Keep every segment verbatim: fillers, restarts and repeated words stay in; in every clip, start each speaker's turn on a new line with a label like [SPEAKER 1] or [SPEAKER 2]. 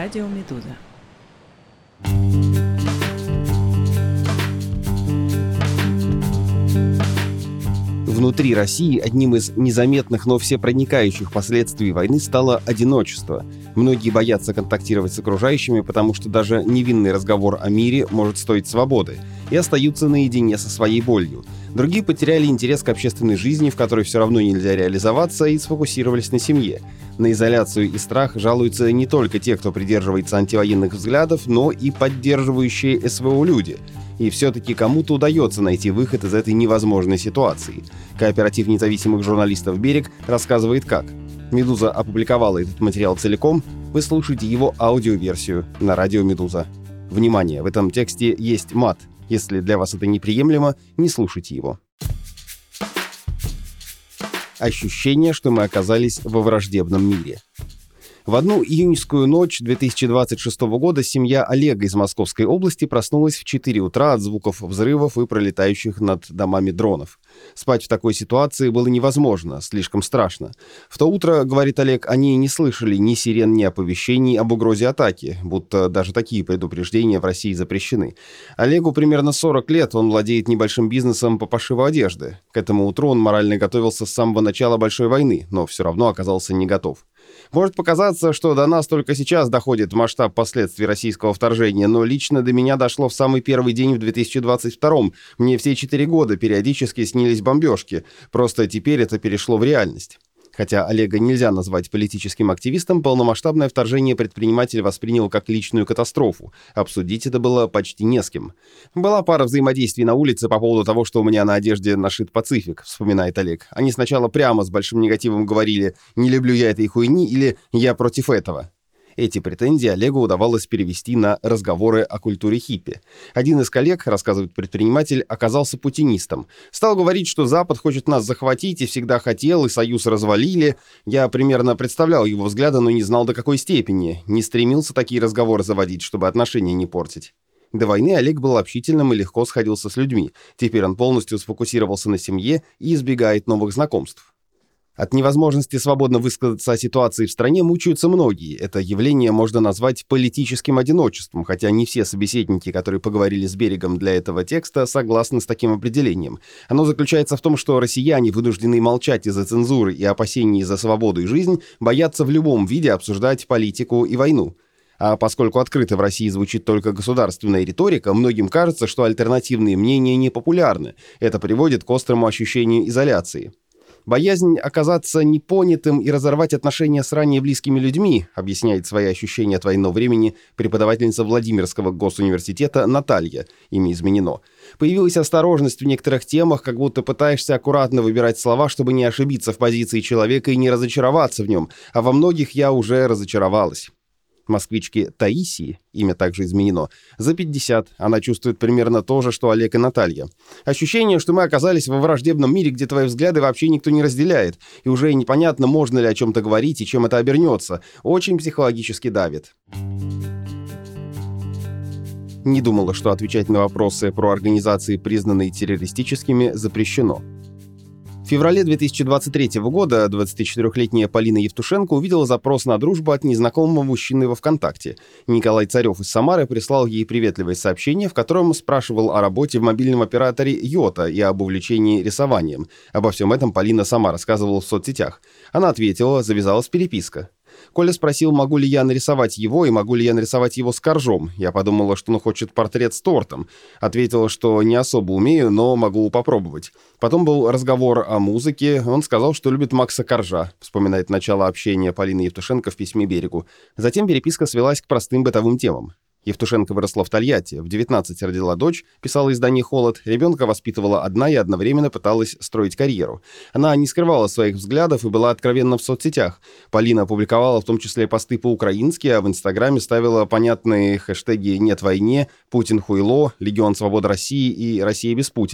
[SPEAKER 1] радио «Медуза».
[SPEAKER 2] Внутри России одним из незаметных, но всепроникающих последствий войны стало одиночество. Многие боятся контактировать с окружающими, потому что даже невинный разговор о мире может стоить свободы, и остаются наедине со своей болью. Другие потеряли интерес к общественной жизни, в которой все равно нельзя реализоваться, и сфокусировались на семье. На изоляцию и страх жалуются не только те, кто придерживается антивоенных взглядов, но и поддерживающие СВО люди. И все-таки кому-то удается найти выход из этой невозможной ситуации. Кооператив независимых журналистов «Берег» рассказывает как. «Медуза» опубликовала этот материал целиком. Вы слушаете его аудиоверсию на радио «Медуза». Внимание, в этом тексте есть мат. Если для вас это неприемлемо, не слушайте его. Ощущение, что мы оказались во враждебном мире. В одну июньскую ночь две тысячи двадцать шестого года семья Олега из Московской области проснулась в четыре утра от звуков взрывов и пролетающих над домами дронов. Спать в такой ситуации было невозможно, слишком страшно. В то утро, говорит Олег, они не слышали ни сирен, ни оповещений об угрозе атаки, будто даже такие предупреждения в России запрещены. Олегу примерно сорок лет, он владеет небольшим бизнесом по пошиву одежды. К этому утру он морально готовился с самого начала большой войны, но все равно оказался не готов. Может показаться, что до нас только сейчас доходит масштаб последствий российского вторжения, но лично до меня дошло в самый первый день в две тысячи двадцать втором. Мне все четыре года периодически снились бомбежки, просто теперь это перешло в реальность. Хотя Олега нельзя назвать политическим активистом, полномасштабное вторжение предприниматель воспринял как личную катастрофу. Обсудить это было почти не с кем. «Была пара взаимодействий на улице по поводу того, что у меня на одежде нашит «Пацифик», — вспоминает Олег. Они сначала прямо с большим негативом говорили «не люблю я этой хуйни» или «я против этого». Эти претензии Олегу удавалось перевести на разговоры о культуре хиппи. Один из коллег, рассказывает предприниматель, оказался путинистом. Стал говорить, что Запад хочет нас захватить и всегда хотел, и Союз развалили. Я примерно представлял его взгляды, но не знал до какой степени. Не стремился такие разговоры заводить, чтобы отношения не портить. До войны Олег был общительным и легко сходился с людьми. Теперь он полностью сфокусировался на семье и избегает новых знакомств. От невозможности свободно высказаться о ситуации в стране мучаются многие. Это явление можно назвать политическим одиночеством, хотя не все собеседники, которые поговорили с «Берегом» для этого текста, согласны с таким определением. Оно заключается в том, что россияне, вынуждены молчать из-за цензуры и опасений за свободу и жизнь, боятся в любом виде обсуждать политику и войну. А поскольку открыто в России звучит только государственная риторика, многим кажется, что альтернативные мнения непопулярны. Это приводит к острому ощущению изоляции. Боязнь оказаться непонятым и разорвать отношения с ранее близкими людьми, объясняет свои ощущения от военного времени преподавательница Владимирского госуниверситета Наталья, имя изменено. Появилась осторожность в некоторых темах, как будто пытаешься аккуратно выбирать слова, чтобы не ошибиться в позиции человека и не разочароваться в нем, а во многих я уже разочаровалась. Москвичке Таисии, имя также изменено, за пятьдесят. Она чувствует примерно то же, что Олег и Наталья. Ощущение, что мы оказались во враждебном мире, где твои взгляды вообще никто не разделяет, и уже непонятно, можно ли о чем-то говорить и чем это обернется. Очень психологически давит. Не думала, что отвечать на вопросы про организации, признанные террористическими, запрещено. В феврале две тысячи двадцать третьего года двадцатичетырёхлетняя Полина Евтушенко увидела запрос на дружбу от незнакомого мужчины во ВКонтакте. Николай Царев из Самары прислал ей приветливое сообщение, в котором спрашивал о работе в мобильном операторе «Йота» и об увлечении рисованием. Обо всем этом Полина сама рассказывала в соцсетях. Она ответила, завязалась переписка. Коля спросил, могу ли я нарисовать его и могу ли я нарисовать его с коржом. Я подумала, что он хочет портрет с тортом. Ответила, что не особо умею, но могу попробовать. Потом был разговор о музыке. Он сказал, что любит Макса Коржа, вспоминает начало общения Полины Евтушенко в письме «Берегу». Затем переписка свелась к простым бытовым темам. Евтушенко выросла в Тольятти, в девятнадцать родила дочь, писала издание «Холод», ребенка воспитывала одна и одновременно пыталась строить карьеру. Она не скрывала своих взглядов и была откровенна в соцсетях. Полина опубликовала в том числе посты по-украински, а в Инстаграме ставила понятные хэштеги «Нет войне», «Путин хуйло», «Легион свободы России» и «Россия без Путина».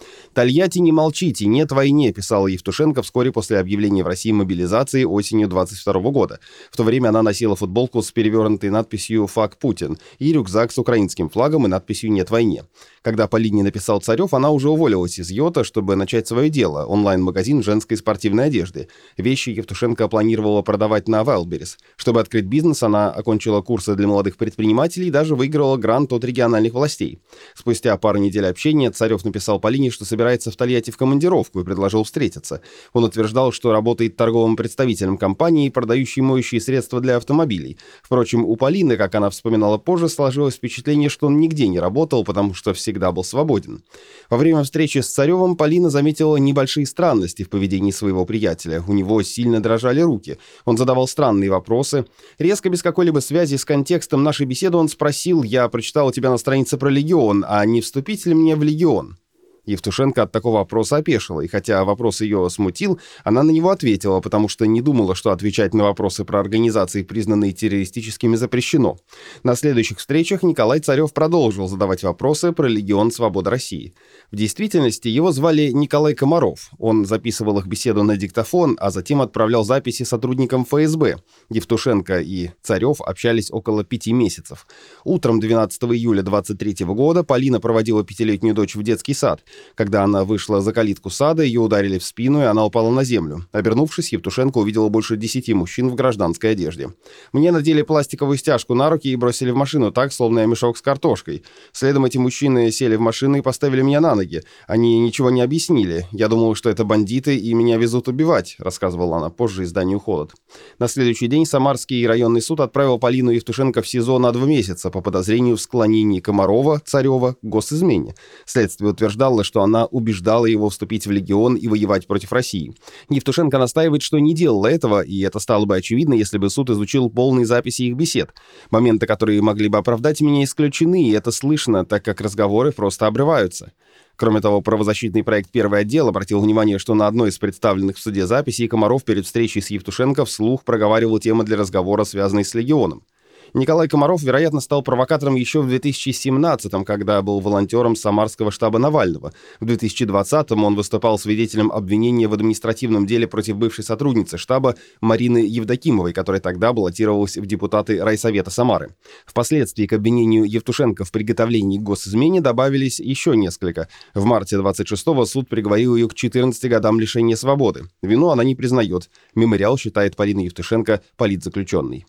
[SPEAKER 2] «Тольятти, не молчите, нет войне», писала Евтушенко вскоре после объявления в России мобилизации осенью двадцать второго года. В то время она носила футболку с перевернутой надписью «Фак Путин» и рюкзак с украинским флагом и надписью «Нет войне». Когда Полине написал Царев, она уже уволилась из Йота, чтобы начать свое дело – онлайн-магазин женской спортивной одежды. Вещи Евтушенко планировала продавать на Wildberries. Чтобы открыть бизнес, она окончила курсы для молодых предпринимателей и даже выиграла грант от региональных властей. Спустя пару недель общения Царев написал Полине, что собирается в Тольятти в командировку, и предложил встретиться. Он утверждал, что работает торговым представителем компании, продающей моющие средства для автомобилей. Впрочем, у Полины, как она вспоминала позже, сложилось впечатление, что он нигде не работал, потому что всегда был свободен. Во время встречи с Царевым Полина заметила небольшие странности в поведении своего приятеля. У него сильно дрожали руки. Он задавал странные вопросы. Резко, без какой-либо связи с контекстом нашей беседы, он спросил: «Я прочитал у тебя на странице про легион, а не вступить ли мне в легион?» Евтушенко от такого вопроса опешила, и хотя вопрос ее смутил, она на него ответила, потому что не думала, что отвечать на вопросы про организации, признанные террористическими, запрещено. На следующих встречах Николай Царев продолжил задавать вопросы про Легион Свободы России. В действительности его звали Николай Комаров. Он записывал их беседу на диктофон, а затем отправлял записи сотрудникам эф эс бэ. Евтушенко и Царев общались около пяти месяцев. Утром двенадцатого июля двадцать третьего года Полина проводила пятилетнюю дочь в детский сад. Когда она вышла за калитку сада, ее ударили в спину, и она упала на землю. Обернувшись, Евтушенко увидела больше десяти мужчин в гражданской одежде. «Мне надели пластиковую стяжку на руки и бросили в машину так, словно я мешок с картошкой. Следом эти мужчины сели в машину и поставили меня на ноги. Они ничего не объяснили. Я думала, что это бандиты, и меня везут убивать», — рассказывала она позже изданию «Холод». На следующий день Самарский районный суд отправил Полину Евтушенко в СИЗО на два месяца по подозрению в склонении Комарова, Царева, к госизмене. Следствие утверждало, что она убеждала его вступить в легион и воевать против России. Евтушенко настаивает, что не делала этого, и это стало бы очевидно, если бы суд изучил полные записи их бесед. Моменты, которые могли бы оправдать меня, исключены, и это слышно, так как разговоры просто обрываются. Кроме того, правозащитный проект «Первый отдел» обратил внимание, что на одной из представленных в суде записей Комаров перед встречей с Евтушенко вслух проговаривал темы для разговора, связанные с легионом. Николай Комаров, вероятно, стал провокатором еще в две тысячи семнадцатом, когда был волонтером Самарского штаба Навального. В две тысячи двадцатом он выступал свидетелем обвинения в административном деле против бывшей сотрудницы штаба Марины Евдокимовой, которая тогда баллотировалась в депутаты райсовета Самары. Впоследствии к обвинению Евтушенко в приготовлении к госизмене добавились еще несколько. В марте двадцать шестого суд приговорил ее к четырнадцати годам лишения свободы. Вину она не признает. Мемориал считает Полину Евтушенко политзаключенной.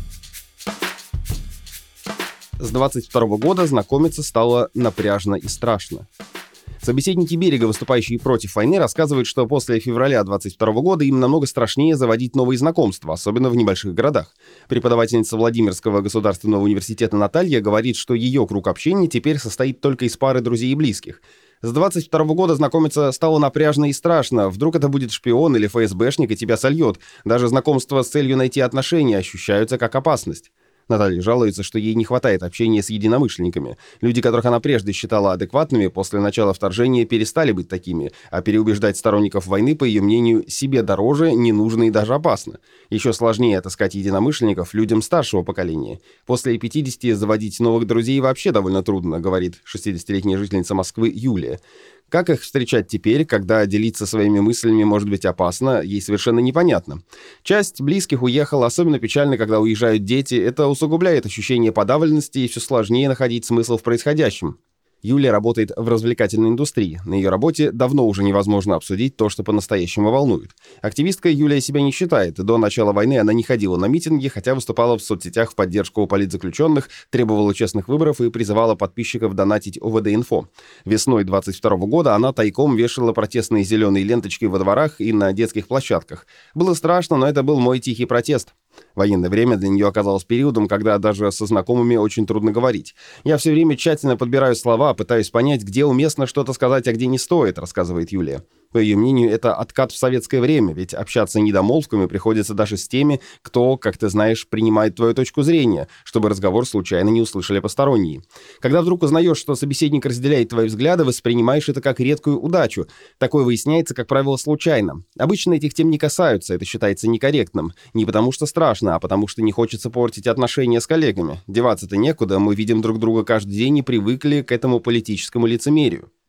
[SPEAKER 2] С двадцать второго года знакомиться стало напряжно и страшно. Собеседники «Берега», выступающие против войны, рассказывают, что после февраля двадцать второго года им намного страшнее заводить новые знакомства, особенно в небольших городах. Преподавательница Владимирского государственного университета Наталья говорит, что ее круг общения теперь состоит только из пары друзей и близких. С двадцать второго года знакомиться стало напряжно и страшно. Вдруг это будет шпион или эф эс бэшник и тебя сольет. Даже знакомства с целью найти отношения ощущаются как опасность. Наталья жалуется, что ей не хватает общения с единомышленниками. Люди, которых она прежде считала адекватными, после начала вторжения перестали быть такими, а переубеждать сторонников войны, по ее мнению, себе дороже, не нужно и даже опасно. Еще сложнее отыскать единомышленников людям старшего поколения. После пятидесяти заводить новых друзей вообще довольно трудно, говорит шестидесятилетняя жительница Москвы Юлия. Как их встречать теперь, когда делиться своими мыслями может быть опасно, ей совершенно непонятно. Часть близких уехала, особенно печально, когда уезжают дети. Это усугубляет ощущение подавленности и все сложнее находить смысл в происходящем. Юлия работает в развлекательной индустрии. На ее работе давно уже невозможно обсудить то, что по-настоящему волнует. Активисткой Юлия себя не считает. До начала войны она не ходила на митинги, хотя выступала в соцсетях в поддержку политзаключенных, требовала честных выборов и призывала подписчиков донатить о вэ дэ-инфо. Весной двадцать второго года она тайком вешала протестные зеленые ленточки во дворах и на детских площадках. Было страшно, но это был мой тихий протест. Военное время для нее оказалось периодом, когда даже со знакомыми очень трудно говорить. «Я все время тщательно подбираю слова, пытаюсь понять, где уместно что-то сказать, а где не стоит», — рассказывает Юлия. По ее мнению, это откат в советское время, ведь общаться недомолвками приходится даже с теми, кто, как ты знаешь, принимает твою точку зрения, чтобы разговор случайно не услышали посторонние. Когда вдруг узнаешь, что собеседник разделяет твои взгляды, воспринимаешь это как редкую удачу. Такое выясняется, как правило, случайно. Обычно этих тем не касаются, это считается некорректным. Не потому что страшно, а потому что не хочется портить отношения с коллегами. Деваться-то некуда, мы видим друг друга каждый день и привыкли к этому политическому лицемерию.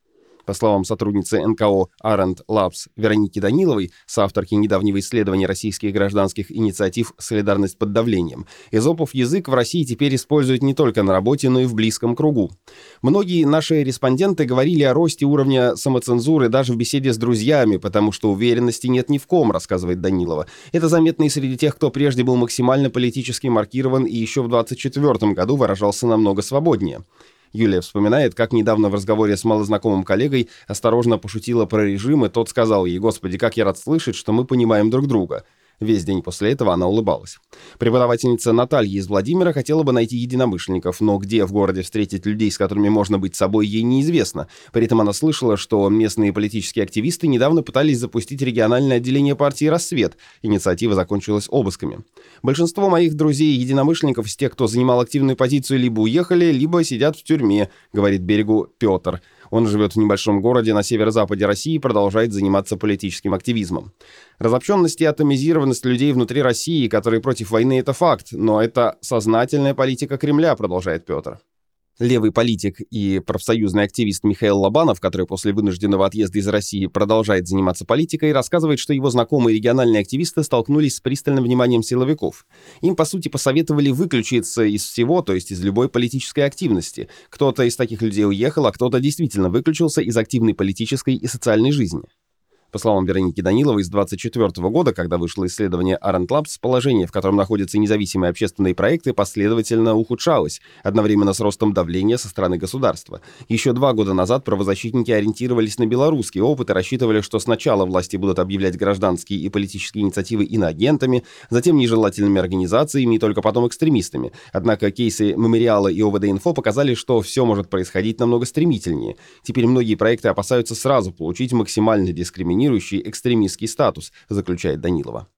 [SPEAKER 2] По словам сотрудницы эн ка о Arendt Labs Вероники Даниловой, соавторки недавнего исследования российских гражданских инициатив «Солидарность под давлением», эзопов язык в России теперь используют не только на работе, но и в близком кругу. Многие наши респонденты говорили о росте уровня самоцензуры даже в беседе с друзьями, потому что уверенности нет ни в ком, рассказывает Данилова. Это заметно и среди тех, кто прежде был максимально политически маркирован и еще в двадцать четвёртом году выражался намного свободнее. Юлия вспоминает, как недавно в разговоре с малознакомым коллегой осторожно пошутила про режим, и тот сказал ей: «Господи, как я рад слышать, что мы понимаем друг друга». Весь день после этого она улыбалась. Преподавательница Наталья из Владимира хотела бы найти единомышленников, но где в городе встретить людей, с которыми можно быть собой, ей неизвестно. При этом она слышала, что местные политические активисты недавно пытались запустить региональное отделение партии «Рассвет». Инициатива закончилась обысками. Большинство моих друзей-единомышленников из тех, кто занимал активную позицию, либо уехали, либо сидят в тюрьме, говорит Берегу Петр. Он живет в небольшом городе на северо-западе России и продолжает заниматься политическим активизмом. Разобщенность и атомизированность людей внутри России, которые против войны, это факт, но это сознательная политика Кремля, продолжает Петр. Левый политик и профсоюзный активист Михаил Лобанов, который после вынужденного отъезда из России продолжает заниматься политикой, рассказывает, что его знакомые региональные активисты столкнулись с пристальным вниманием силовиков. Им, по сути, посоветовали выключиться из всего, то есть из любой политической активности. Кто-то из таких людей уехал, а кто-то действительно выключился из активной политической и социальной жизни. По словам Вероники Даниловой, с двадцать четвёртого года, когда вышло исследование Arendt Labs, положение, в котором находятся независимые общественные проекты, последовательно ухудшалось, одновременно с ростом давления со стороны государства. Еще два года назад правозащитники ориентировались на белорусский опыт и рассчитывали, что сначала власти будут объявлять гражданские и политические инициативы иноагентами, затем нежелательными организациями и только потом экстремистами. Однако кейсы Мемориала и о вэ дэ-инфо показали, что все может происходить намного стремительнее. Теперь многие проекты опасаются сразу получить максимально дискриминирующий экстремистский статус, заключает Данилова.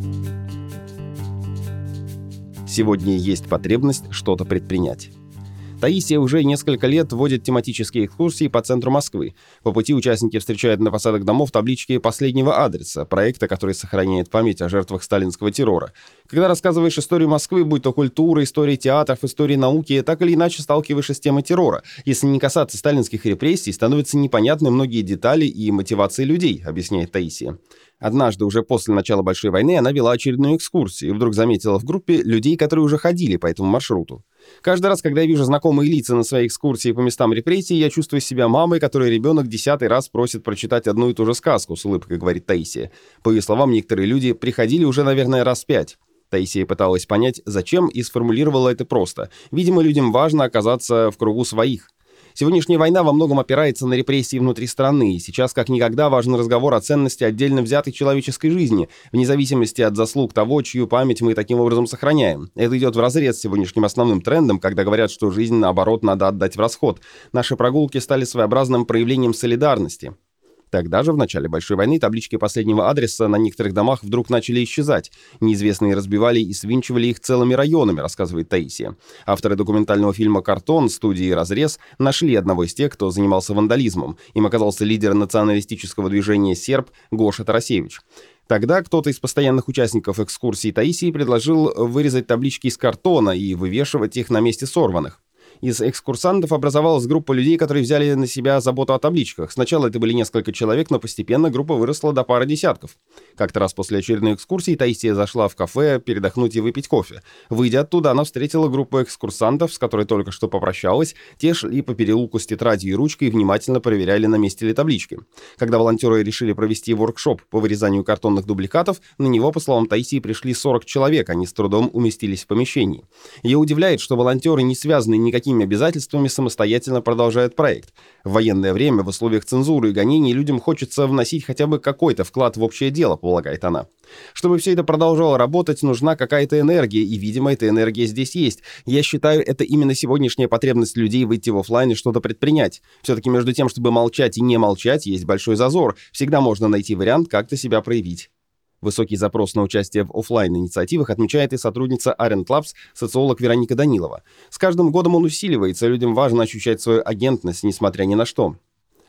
[SPEAKER 2] Сегодня есть потребность что-то предпринять. Таисия уже несколько лет водит тематические экскурсии по центру Москвы. По пути участники встречают на фасадах домов таблички последнего адреса, проекта, который сохраняет память о жертвах сталинского террора. Когда рассказываешь историю Москвы, будь то культура, история театров, история науки, так или иначе сталкиваешься с темой террора. Если не касаться сталинских репрессий, становятся непонятны многие детали и мотивации людей, объясняет Таисия. Однажды, уже после начала Большой войны, она вела очередную экскурсию и вдруг заметила в группе людей, которые уже ходили по этому маршруту. «Каждый раз, когда я вижу знакомые лица на своей экскурсии по местам репрессий, я чувствую себя мамой, которой ребенок десятый раз просит прочитать одну и ту же сказку», — с улыбкой говорит Таисия. По ее словам, некоторые люди приходили уже, наверное, раз пять. Таисия пыталась понять, зачем, и сформулировала это просто. Видимо, людям важно оказаться в кругу своих. Сегодняшняя война во многом опирается на репрессии внутри страны, и сейчас как никогда важен разговор о ценности отдельно взятой человеческой жизни, вне зависимости от заслуг того, чью память мы таким образом сохраняем. Это идет вразрез с сегодняшним основным трендом, когда говорят, что жизнь, наоборот, надо отдать в расход. Наши прогулки стали своеобразным проявлением солидарности. Тогда же, в начале Большой войны, таблички последнего адреса на некоторых домах вдруг начали исчезать. Неизвестные разбивали и свинчивали их целыми районами, рассказывает Таисия. Авторы документального фильма «Картон» студии «Разрез» нашли одного из тех, кто занимался вандализмом. Им оказался лидер националистического движения «Серб» Гоша Тарасевич. Тогда кто-то из постоянных участников экскурсии Таисии предложил вырезать таблички из картона и вывешивать их на месте сорванных. Из экскурсантов образовалась группа людей, которые взяли на себя заботу о табличках. Сначала это были несколько человек, но постепенно группа выросла до пары десятков. Как-то раз после очередной экскурсии Таисия зашла в кафе передохнуть и выпить кофе. Выйдя оттуда, она встретила группу экскурсантов, с которой только что попрощалась. Те шли по переулку с тетрадью и ручкой и внимательно проверяли, на месте ли таблички. Когда волонтеры решили провести воркшоп по вырезанию картонных дубликатов, на него, по словам Таисии, пришли сорок человек, они с трудом уместились в помещении. Ее удивляет, что волонтеры, не связанные никакими обязательствами, самостоятельно продолжают проект. В военное время, в условиях цензуры и гонений, людям хочется вносить хотя бы какой-то вклад в общее дело, полагает она. Чтобы все это продолжало работать, нужна какая-то энергия, и, видимо, эта энергия здесь есть. Я считаю, это именно сегодняшняя потребность людей выйти в офлайн и что-то предпринять. Все-таки между тем, чтобы молчать и не молчать, есть большой зазор. Всегда можно найти вариант как-то себя проявить. Высокий запрос на участие в офлайн-инициативах отмечает и сотрудница Arendt Labs, социолог Вероника Данилова. С каждым годом он усиливается, людям важно ощущать свою агентность, несмотря ни на что.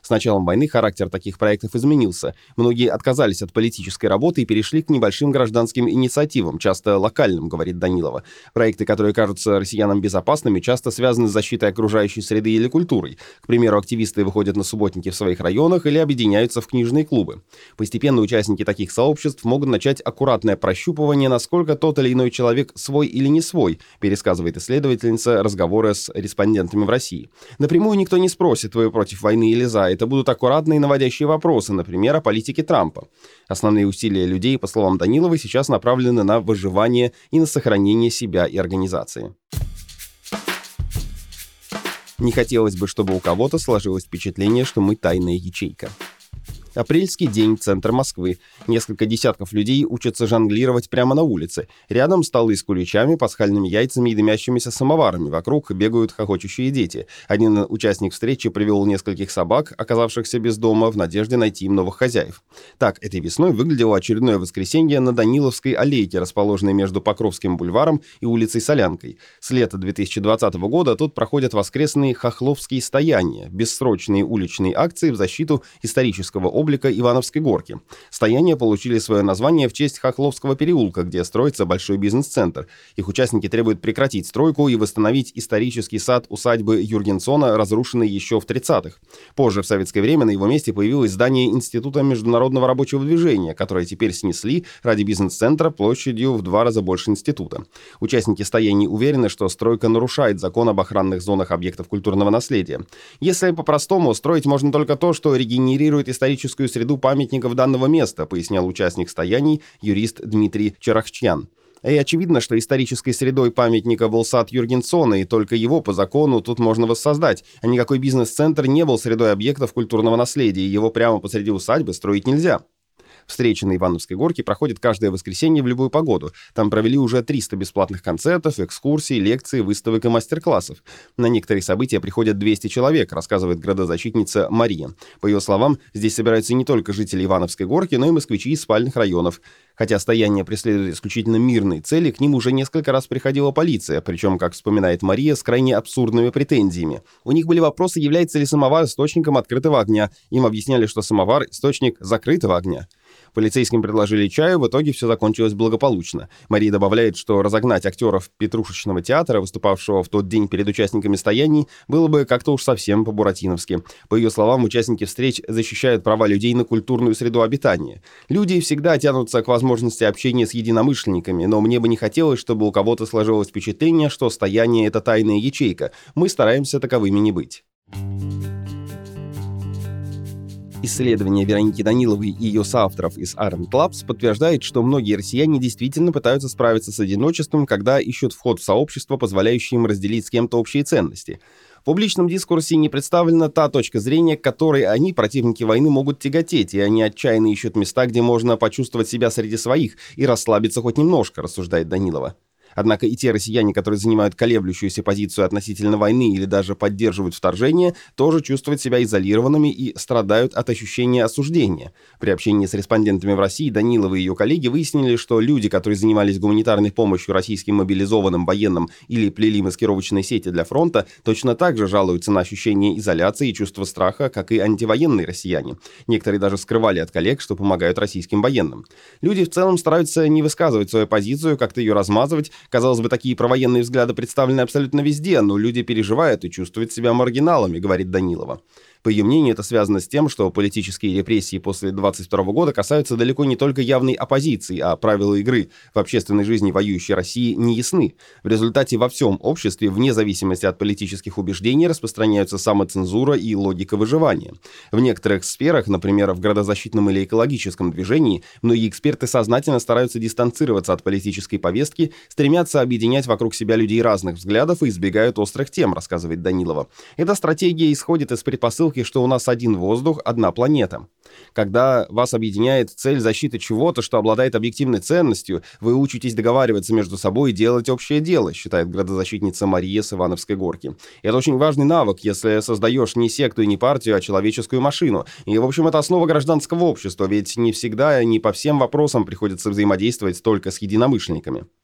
[SPEAKER 2] С началом войны характер таких проектов изменился. Многие отказались от политической работы и перешли к небольшим гражданским инициативам, часто локальным, говорит Данилова. Проекты, которые кажутся россиянам безопасными, часто связаны с защитой окружающей среды или культурой. К примеру, активисты выходят на субботники в своих районах или объединяются в книжные клубы. Постепенно участники таких сообществ могут начать аккуратное прощупывание, насколько тот или иной человек свой или не свой, пересказывает исследовательница разговоры с респондентами в России. Напрямую никто не спросит, вы против войны или за. Это будут аккуратные наводящие вопросы, например, о политике Трампа. Основные усилия людей, по словам Даниловой, сейчас направлены на выживание и на сохранение себя и организации. Не хотелось бы, чтобы у кого-то сложилось впечатление, что мы тайная ячейка. Апрельский день, центр Москвы. Несколько десятков людей учатся жонглировать прямо на улице. Рядом столы с куличами, пасхальными яйцами и дымящимися самоварами. Вокруг бегают хохочущие дети. Один участник встречи привел нескольких собак, оказавшихся без дома, в надежде найти им новых хозяев. Так этой весной выглядело очередное воскресенье на Даниловской аллейке, расположенной между Покровским бульваром и улицей Солянкой. С лета две тысячи двадцатого года тут проходят воскресные хохловские стояния, бессрочные уличные акции в защиту исторического облика облика Ивановской горки. Стояния получили свое название в честь Хохловского переулка, где строится большой бизнес-центр. Их участники требуют прекратить стройку и восстановить исторический сад усадьбы Юргенсона, разрушенный еще в тридцатых. Позже, в советское время, на его месте появилось здание Института международного рабочего движения, которое теперь снесли ради бизнес-центра площадью в два раза больше института. Участники стояний уверены, что стройка нарушает закон об охранных зонах объектов культурного наследия. Если по-простому, строить можно только то, что регенерирует историческую среду памятников данного места, пояснял участник стояний, юрист Дмитрий Черахчян. И очевидно, что исторической средой памятника был сад Юргенсона, и только его по закону тут можно воссоздать. А никакой бизнес-центр не был средой объектов культурного наследия, и его прямо посреди усадьбы строить нельзя. Встречи на Ивановской горке проходят каждое воскресенье в любую погоду. Там провели уже триста бесплатных концертов, экскурсий, лекций, выставок и мастер-классов. На некоторые события приходят двести человек, рассказывает градозащитница Мария. По ее словам, здесь собираются не только жители Ивановской горки, но и москвичи из спальных районов. Хотя стояние преследует исключительно мирные цели, к ним уже несколько раз приходила полиция, причем, как вспоминает Мария, с крайне абсурдными претензиями. У них были вопросы, является ли самовар источником открытого огня. Им объясняли, что самовар – источник закрытого огня. Полицейским предложили чаю, в итоге все закончилось благополучно. Мария добавляет, что разогнать актеров Петрушечного театра, выступавшего в тот день перед участниками стояний, было бы как-то уж совсем по-буратиновски. По ее словам, участники встреч защищают права людей на культурную среду обитания. Люди всегда тянутся к возможности общения с единомышленниками, но мне бы не хотелось, чтобы у кого-то сложилось впечатление, что стояние — это тайная ячейка. Мы стараемся таковыми не быть. Исследование Вероники Даниловой и ее соавторов из Armed Labs подтверждает, что многие россияне действительно пытаются справиться с одиночеством, когда ищут вход в сообщество, позволяющее им разделить с кем-то общие ценности. В публичном дискурсе не представлена та точка зрения, к которой они, противники войны, могут тяготеть, и они отчаянно ищут места, где можно почувствовать себя среди своих и расслабиться хоть немножко, рассуждает Данилова. Однако и те россияне, которые занимают колеблющуюся позицию относительно войны или даже поддерживают вторжение, тоже чувствуют себя изолированными и страдают от ощущения осуждения. При общении с респондентами в России Данилова и ее коллеги выяснили, что люди, которые занимались гуманитарной помощью российским мобилизованным военным или плели маскировочные сети для фронта, точно так же жалуются на ощущение изоляции и чувство страха, как и антивоенные россияне. Некоторые даже скрывали от коллег, что помогают российским военным. Люди в целом стараются не высказывать свою позицию, как-то ее размазывать. Казалось бы, такие провоенные взгляды представлены абсолютно везде, но люди переживают и чувствуют себя маргиналами, говорит Данилова. По ее мнению, это связано с тем, что политические репрессии после двадцать второго года касаются далеко не только явной оппозиции, а правила игры в общественной жизни воюющей России не ясны. В результате во всем обществе, вне зависимости от политических убеждений, распространяются самоцензура и логика выживания. В некоторых сферах, например, в градозащитном или экологическом движении, многие эксперты сознательно стараются дистанцироваться от политической повестки, стремятся объединять вокруг себя людей разных взглядов и избегают острых тем, рассказывает Данилова. Эта стратегия исходит из предпосылки, что у нас один воздух, одна планета. Когда вас объединяет цель защиты чего-то, что обладает объективной ценностью, вы учитесь договариваться между собой и делать общее дело, считает градозащитница Мария с Ивановской горки. Это очень важный навык, если создаешь не секту и не партию, а человеческую машину. И, в общем, это основа гражданского общества, ведь не всегда и не по всем вопросам приходится взаимодействовать только с единомышленниками.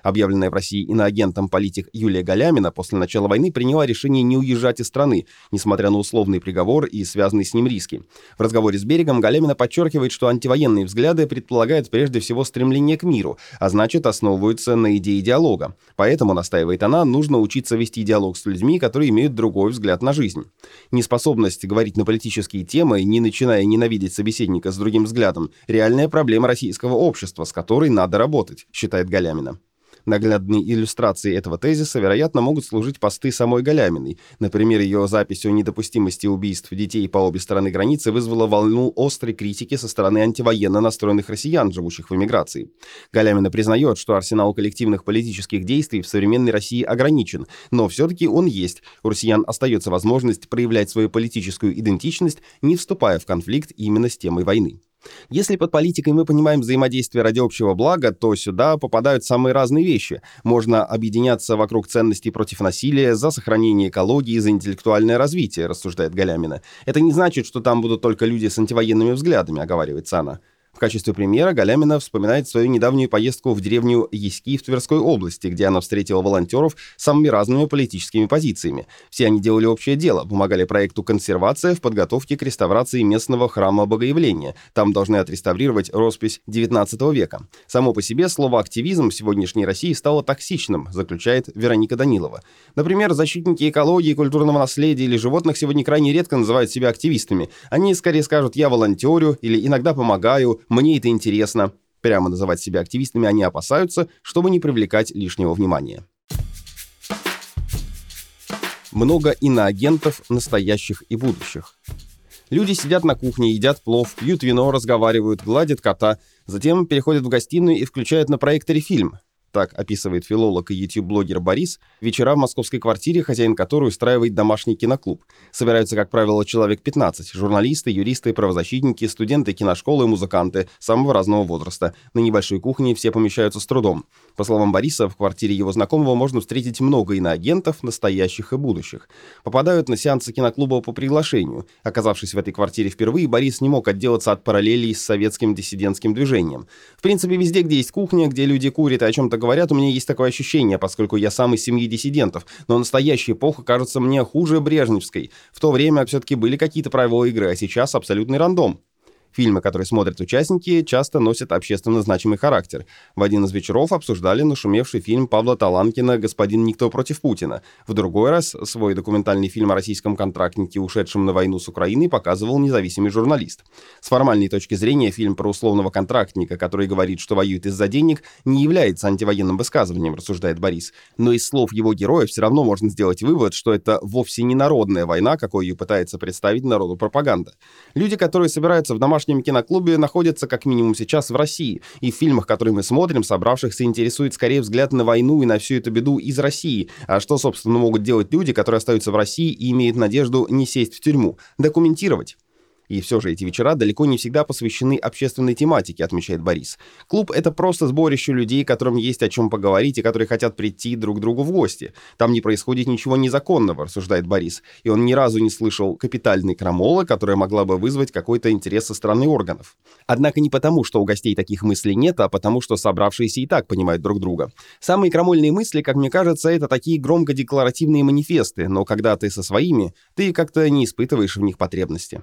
[SPEAKER 2] Объявленная в России иноагентом политик Юлия Галямина после начала войны приняла решение не уезжать из страны, несмотря на условный приговор и связанные с ним риски. В разговоре с «Берегом» Галямина подчеркивает, что антивоенные взгляды предполагают прежде всего стремление к миру, а значит основываются на идее диалога. Поэтому, настаивает она, нужно учиться вести диалог с людьми, которые имеют другой взгляд на жизнь. Неспособность говорить на политические темы, не начиная ненавидеть собеседника с другим взглядом, реальная проблема российского общества, с которой надо работать, считает Галямина. Наглядной иллюстрацией этого тезиса, вероятно, могут служить посты самой Галяминой. Например, ее запись о недопустимости убийств детей по обе стороны границы вызвала волну острой критики со стороны антивоенно настроенных россиян, живущих в эмиграции. Галямина признает, что арсенал коллективных политических действий в современной России ограничен, но все-таки он есть. У россиян остается возможность проявлять свою политическую идентичность, не вступая в конфликт именно с темой войны. Если под политикой мы понимаем взаимодействие ради общего блага, то сюда попадают самые разные вещи. Можно объединяться вокруг ценностей против насилия, за сохранение экологии, за интеллектуальное развитие, рассуждает Галямина. Это не значит, что там будут только люди с антивоенными взглядами, оговаривается она. В качестве примера Галямина вспоминает свою недавнюю поездку в деревню Яськи в Тверской области, где она встретила волонтеров с самыми разными политическими позициями. Все они делали общее дело, помогали проекту «Консервация» в подготовке к реставрации местного храма Богоявления. Там должны отреставрировать роспись девятнадцатого века. Само по себе слово «активизм» в сегодняшней России стало токсичным, заключает Вероника Данилова. Например, защитники экологии, культурного наследия или животных сегодня крайне редко называют себя активистами. Они скорее скажут «я волонтерю» или «иногда помогаю», «мне это интересно». Прямо называть себя активистами они опасаются, чтобы не привлекать лишнего внимания. Много иноагентов, настоящих и будущих. Люди сидят на кухне, едят плов, пьют вино, разговаривают, гладят кота, затем переходят в гостиную и включают на проекторе фильм. Так описывает филолог и ютуб-блогер Борис вечера в московской квартире, хозяин которой устраивает домашний киноклуб. Собираются, как правило, человек пятнадцать. Журналисты, юристы, правозащитники, студенты киношколы и музыканты самого разного возраста. На небольшой кухне все помещаются с трудом. По словам Бориса, в квартире его знакомого можно встретить много иноагентов, настоящих и будущих. Попадают на сеансы киноклуба по приглашению. Оказавшись в этой квартире впервые, Борис не мог отделаться от параллелей с советским диссидентским движением. В принципе, везде, где есть кухня, где люди курят и о чем-то говорят, у меня есть такое ощущение, поскольку я сам из семьи диссидентов, но настоящая эпоха кажется мне хуже брежневской. В то время все-таки были какие-то правила игры, а сейчас абсолютный рандом. Фильмы, которые смотрят участники, часто носят общественно значимый характер. В один из вечеров обсуждали нашумевший фильм Павла Таланкина «Господин Никто против Путина». В другой раз свой документальный фильм о российском контрактнике, ушедшем на войну с Украиной, показывал независимый журналист. С формальной точки зрения, фильм про условного контрактника, который говорит, что воюет из-за денег, не является антивоенным высказыванием, рассуждает Борис. Но из слов его героя все равно можно сделать вывод, что это вовсе не народная война, какой ее пытается представить народу пропаганда. Люди, которые собираются в домашнем В домашнем киноклубе находятся как минимум сейчас в России, и в фильмах, которые мы смотрим, собравшихся интересует скорее взгляд на войну и на всю эту беду из России. А что, собственно, могут делать люди, которые остаются в России и имеют надежду не сесть в тюрьму? Документировать. И все же эти вечера далеко не всегда посвящены общественной тематике, отмечает Борис. Клуб — это просто сборище людей, которым есть о чем поговорить и которые хотят прийти друг к другу в гости. Там не происходит ничего незаконного, рассуждает Борис. И он ни разу не слышал капитальной крамолы, которая могла бы вызвать какой-то интерес со стороны органов. Однако не потому, что у гостей таких мыслей нет, а потому, что собравшиеся и так понимают друг друга. Самые крамольные мысли, как мне кажется, это такие громкодекларативные манифесты, но когда ты со своими, ты как-то не испытываешь в них потребности.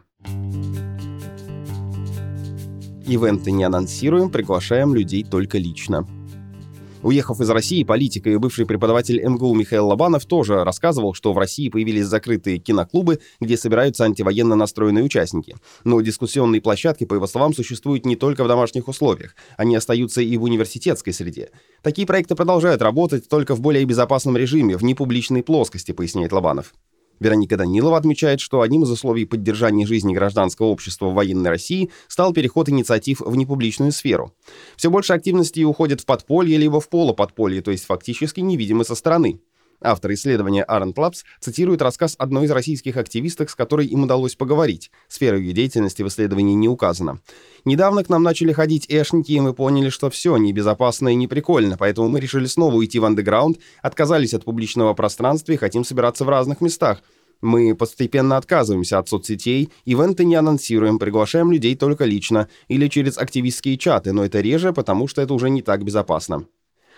[SPEAKER 2] Ивенты не анонсируем, приглашаем людей только лично. Уехав из России, политик и бывший преподаватель эм гэ у Михаил Лобанов тоже рассказывал, что в России появились закрытые киноклубы, где собираются антивоенно настроенные участники. Но дискуссионные площадки, по его словам, существуют не только в домашних условиях. Они остаются и в университетской среде. Такие проекты продолжают работать только в более безопасном режиме, в непубличной плоскости, поясняет Лобанов. Вероника Данилова отмечает, что одним из условий поддержания жизни гражданского общества в военной России стал переход инициатив в непубличную сферу. Все больше активности уходит в подполье либо в полуподполье, то есть фактически невидимы со стороны. Автор исследования Арент Лабс цитирует рассказ одной из российских активисток, с которой им удалось поговорить. Сфера ее деятельности в исследовании не указана. «Недавно к нам начали ходить эшники, и мы поняли, что все небезопасно и не прикольно, поэтому мы решили снова уйти в андеграунд, отказались от публичного пространства и хотим собираться в разных местах. Мы постепенно отказываемся от соцсетей, ивенты не анонсируем, приглашаем людей только лично или через активистские чаты, но это реже, потому что это уже не так безопасно».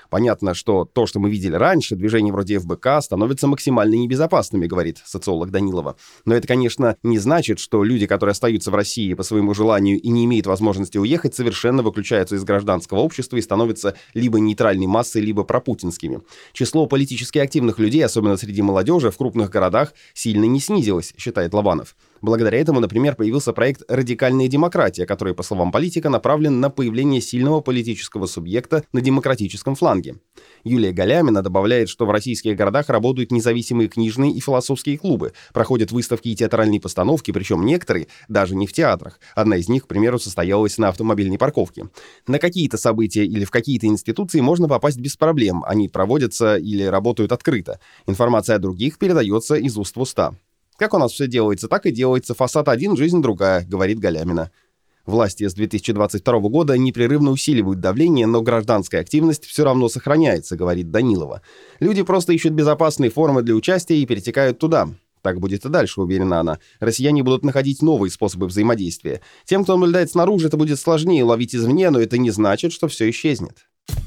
[SPEAKER 2] Понятно, что то, что мы видели раньше, движения вроде эф бэ ка, становятся максимально небезопасными, говорит социолог Данилова. Но это, конечно, не значит, что люди, которые остаются в России по своему желанию и не имеют возможности уехать, совершенно выключаются из гражданского общества и становятся либо нейтральной массой, либо пропутинскими. Число политически активных людей, особенно среди молодежи, в крупных городах сильно не снизилось, считает Лобанов. Благодаря этому, например, появился проект «Радикальная демократия», который, по словам политика, направлен на появление сильного политического субъекта на демократическом фланге. Юлия Галямина добавляет, что в российских городах работают независимые книжные и философские клубы, проходят выставки и театральные постановки, причем некоторые даже не в театрах. Одна из них, к примеру, состоялась на автомобильной парковке. На какие-то события или в какие-то институции можно попасть без проблем, они проводятся или работают открыто. Информация о других передается из уст в уста. «Как у нас все делается, так и делается. Фасад один, жизнь другая», — говорит Галямина. Власти с две тысячи двадцать второго года непрерывно усиливают давление, но гражданская активность все равно сохраняется, говорит Данилова. Люди просто ищут безопасные формы для участия и перетекают туда. Так будет и дальше, уверена она. Россияне будут находить новые способы взаимодействия. Тем, кто наблюдает снаружи, это будет сложнее ловить извне, но это не значит, что все исчезнет.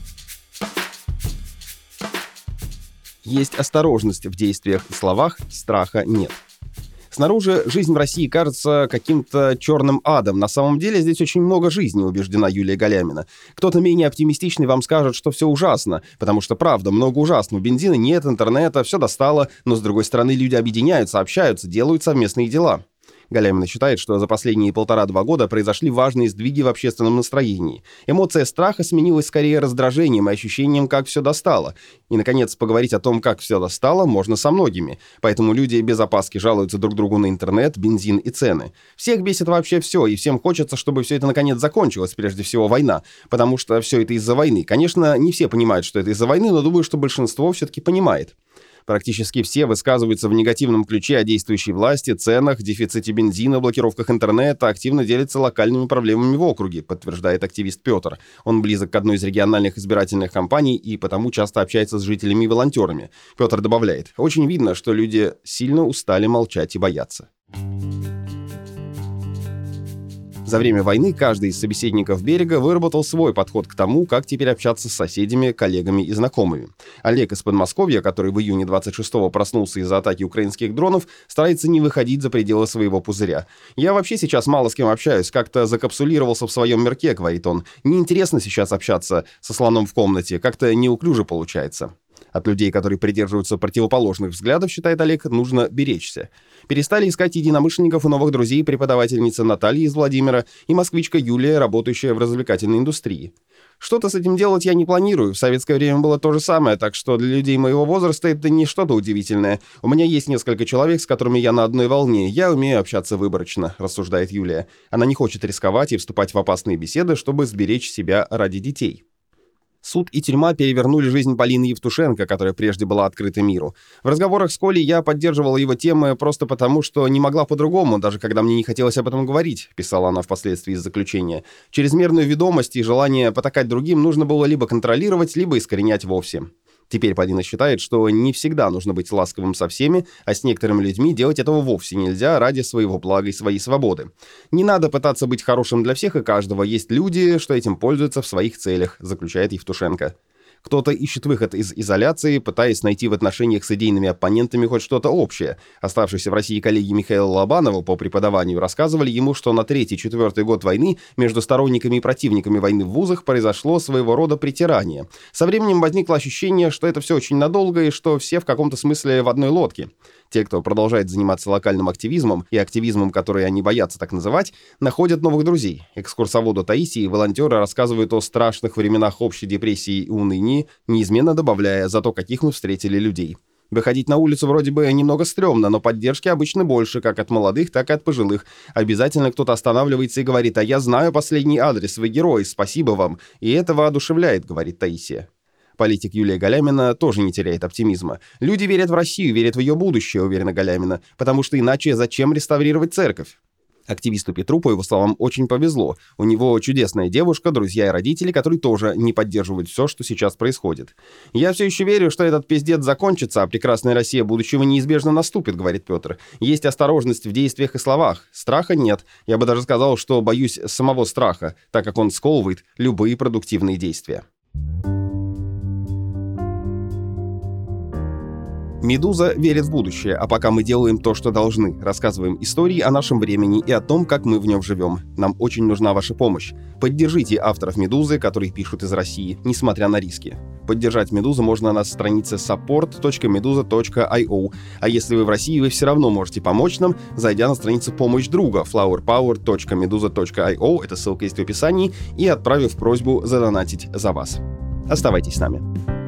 [SPEAKER 2] Есть осторожность в действиях и словах, страха нет. Снаружи жизнь в России кажется каким-то черным адом. На самом деле здесь очень много жизни, убеждена Юлия Галямина. Кто-то менее оптимистичный вам скажет, что все ужасно, потому что, правда, много ужасного. Бензина нет, интернета, все достало, но, с другой стороны, люди объединяются, общаются, делают совместные дела. Галямина считает, что за последние полтора-два года произошли важные сдвиги в общественном настроении. Эмоция страха сменилась скорее раздражением и ощущением, как все достало. И, наконец, поговорить о том, как все достало, можно со многими. Поэтому люди без опаски жалуются друг другу на интернет, бензин и цены. Всех бесит вообще все, и всем хочется, чтобы все это наконец закончилось, прежде всего война. Потому что все это из-за войны. Конечно, не все понимают, что это из-за войны, но думаю, что большинство все-таки понимает. Практически все высказываются в негативном ключе о действующей власти, ценах, дефиците бензина, блокировках интернета, активно делятся локальными проблемами в округе, подтверждает активист Петр. Он близок к одной из региональных избирательных кампаний и потому часто общается с жителями и волонтерами. Петр добавляет: очень видно, что люди сильно устали молчать и бояться. За время войны каждый из собеседников «Берега» выработал свой подход к тому, как теперь общаться с соседями, коллегами и знакомыми. Олег из Подмосковья, который в июне двадцать шестого проснулся из-за атаки украинских дронов, старается не выходить за пределы своего пузыря. «Я вообще сейчас мало с кем общаюсь, как-то закапсулировался в своем мирке», — говорит он. «Неинтересно сейчас общаться со слоном в комнате, как-то неуклюже получается». От людей, которые придерживаются противоположных взглядов, считает Олег, нужно беречься. Перестали искать единомышленников и новых друзей преподавательница Наталья из Владимира и москвичка Юлия, работающая в развлекательной индустрии. Что-то с этим делать я не планирую. В советское время было то же самое, так что для людей моего возраста это не что-то удивительное. У меня есть несколько человек, с которыми я на одной волне. Я умею общаться выборочно, рассуждает Юлия. Она не хочет рисковать и вступать в опасные беседы, чтобы сберечь себя ради детей. Суд и тюрьма перевернули жизнь Полины Евтушенко, которая прежде была открыта миру. В разговорах с Колей я поддерживала его темы просто потому, что не могла по-другому, даже когда мне не хотелось об этом говорить, писала она впоследствии из заключения. Чрезмерную ведомость и желание потакать другим нужно было либо контролировать, либо искоренять вовсе. Теперь Полина считает, что не всегда нужно быть ласковым со всеми, а с некоторыми людьми делать этого вовсе нельзя ради своего блага и своей свободы. Не надо пытаться быть хорошим для всех и каждого. Есть люди, что этим пользуются в своих целях, заключает Евтушенко. Кто-то ищет выход из изоляции, пытаясь найти в отношениях с идейными оппонентами хоть что-то общее. Оставшиеся в России коллеги Михаила Лобанова по преподаванию рассказывали ему, что на третий-четвертый год войны между сторонниками и противниками войны в вузах произошло своего рода притирание. Со временем возникло ощущение, что это все очень надолго и что все в каком-то смысле в одной лодке. Те, кто продолжает заниматься локальным активизмом и активизмом, который они боятся так называть, находят новых друзей. Экскурсоводу Таисии волонтеры рассказывают о страшных временах общей депрессии и уныния, неизменно добавляя, зато каких мы встретили людей. Выходить на улицу вроде бы немного стрёмно, но поддержки обычно больше, как от молодых, так и от пожилых. Обязательно кто-то останавливается и говорит: «А я знаю последний адрес, вы герой, спасибо вам». И это воодушевляет, говорит Таисия. Политик Юлия Галямина тоже не теряет оптимизма. Люди верят в Россию, верят в ее будущее, уверена Галямина, потому что иначе зачем реставрировать церковь? Активисту Петру, по его словам, очень повезло. У него чудесная девушка, друзья и родители, которые тоже не поддерживают все, что сейчас происходит. «Я все еще верю, что этот пиздец закончится, а прекрасная Россия будущего неизбежно наступит», — говорит Петр. «Есть осторожность в действиях и словах. Страха нет. Я бы даже сказал, что боюсь самого страха, так как он сковывает любые продуктивные действия». «Медуза» верит в будущее, а пока мы делаем то, что должны. Рассказываем истории о нашем времени и о том, как мы в нем живем. Нам очень нужна ваша помощь. Поддержите авторов «Медузы», которые пишут из России, несмотря на риски. Поддержать «Медузу» можно на странице support точка meduza точка io. А если вы в России, вы все равно можете помочь нам, зайдя на страницу «Помощь друга» flowerpower точка meduza точка io, эта ссылка есть в описании, и отправив просьбу задонатить за вас. Оставайтесь с нами.